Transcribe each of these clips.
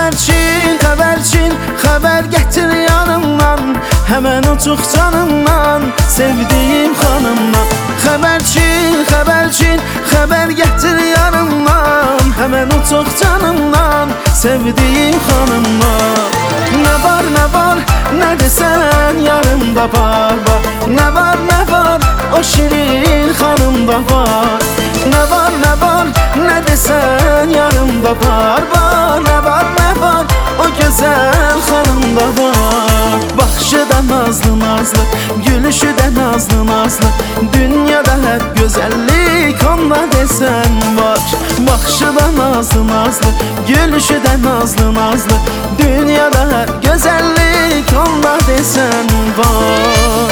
Xəbərçin, xəbər gətir yanımdan, həmən uçuq canımdan, sevdiyim xanımdan. Xəbərçin, xəbər gətir yanımdan, həmən uçuq canımdan, sevdiyim xanımdan. Nə var, nə desən yarımda var. Nə var, o şirin xanımda var. Nə var, nə desən yarımda var. Nə var, o gözəl xanımda var. Baxışı da nazlı, gülüşü də nazlı. Dünyada hep gözəllik onda desən var. Baxışı da nazlı, gülüşü də nazlı. Dünyada hep gözəllik onda desən var.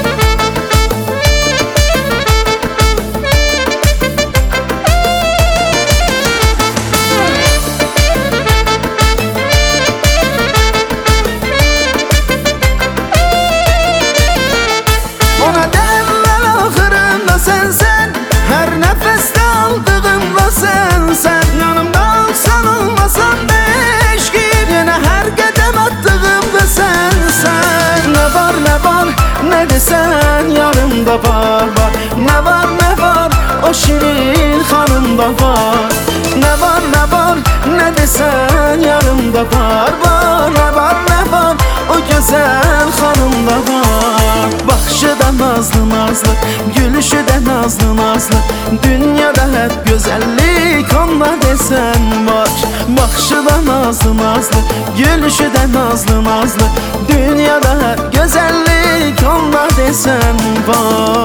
Ona derler ahırında sensen, her nefeste aldığımda sensen. Yanımda olsan olmasan beş gün, yine her gedem attığımda sensen. Ne var, ne desen yarımda var. Ne var, o şirin hanımda var. Ne var, ne desen yarımda var. Ne var, o güzel hanımda var. Baxışı da nazlı, gülüşü də nazlı. Dünyada hep gözəllik onda desən var. Baxışı da nazlı, gülüşü də nazlı. Dünyada hep gözəllik onda desən var.